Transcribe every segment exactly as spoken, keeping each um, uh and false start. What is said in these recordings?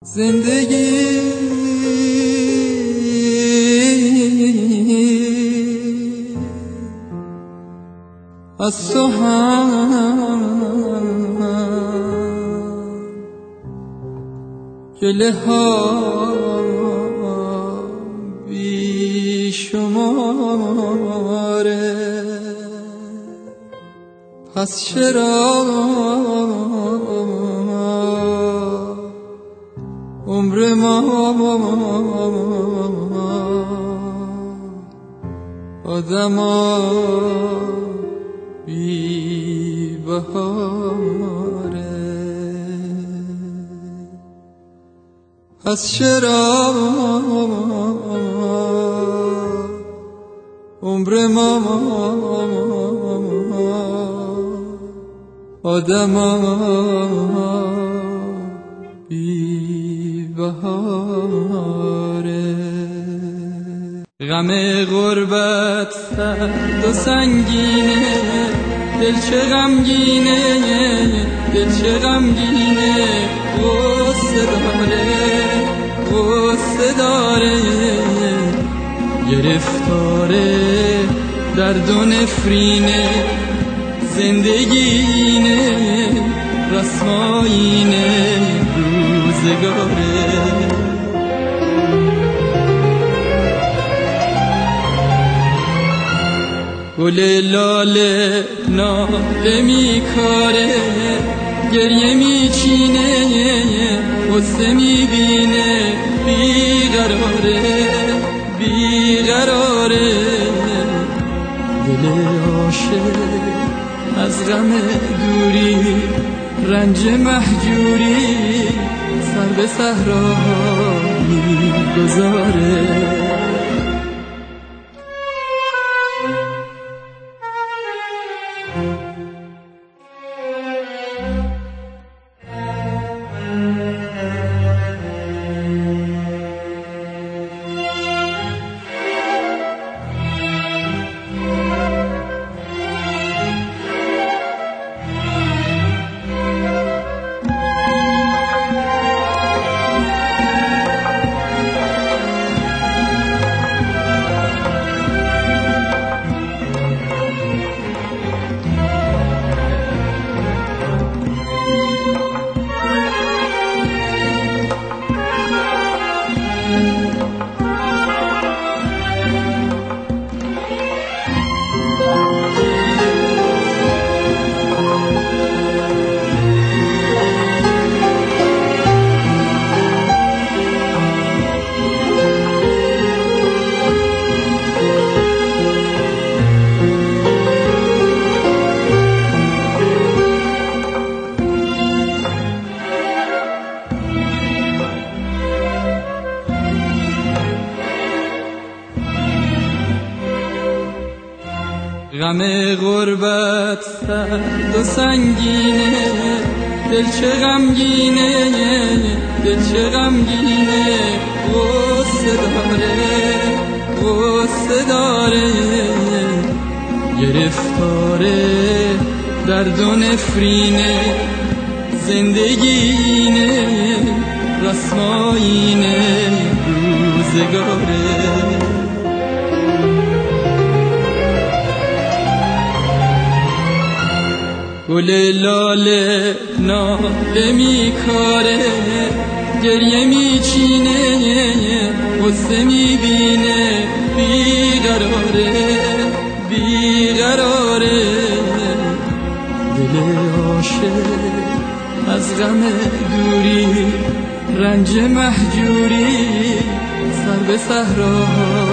زندگی از تو هم گله ها بی شماره، پس چرا عمر ما آدما بی بهاره؟ پس چرا عمر ما آدما بی بهاره؟ غم غربت سرد و سنگینه، دل چه غمگینه، دل چه غمگینه، غصه داره، غصه داره، گرفتاره درد و نفرینه، زندگینه رسمایینه روزگاره. گل لاله ناله میکاره، گریه میچینه، غصه میبینه، بیقراره بیقراره. دل عاشق از غم دوری، رنج مهجوری، سر به صحرا میگذاره. غم غربت سرد و سنگینه، دل چه غمگینه، دل چه غمگینه، غصه داره، غصه داره، گرفتاره درد و نفرینه، زندگینه رسمایینه روزگاره. گل لاله ناله میکاره، گریه میچینه، غصه میبینه، بیقراره بیقراره. دل عاشق از غم دوری، رنج مهجوری، سر به صحرا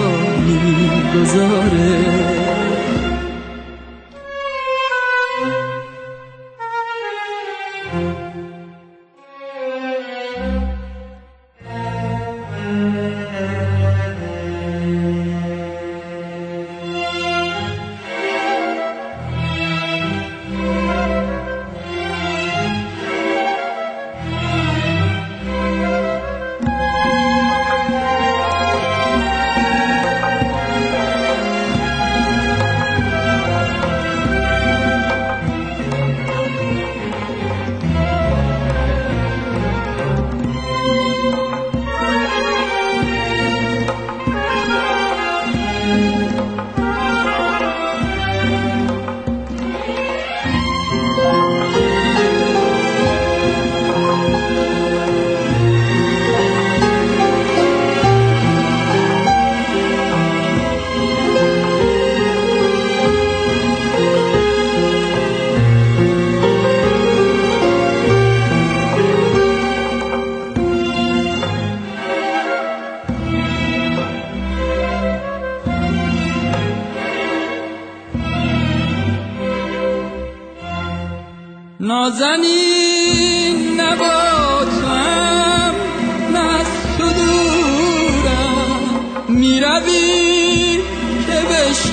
میگذاره.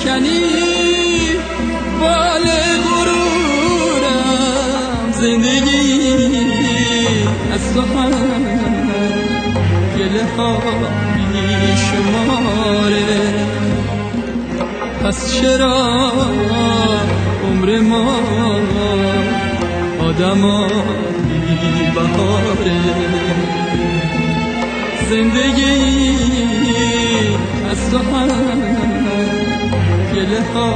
بشکنی بال غرورم. زندگی از تو هم گله ها بیشماره، پس چرا عمر ما آدما بی بهاره؟ زندگی از تو هم گله ها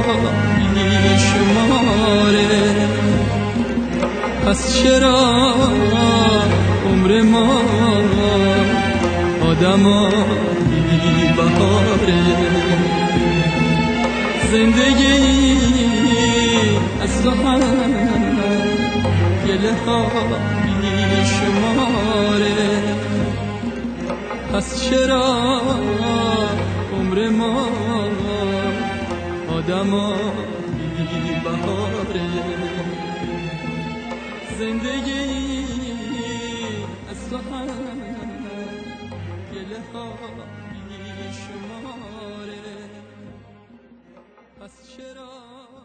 بیشماره، پس چرا عمر ما آدما بی بهاره؟ زندگی از تو هم گله ها بیشماره، پس چرا عمر ما آدما بی بهاره؟ زندگی از تو هم گله ها بیشماره، پس چرا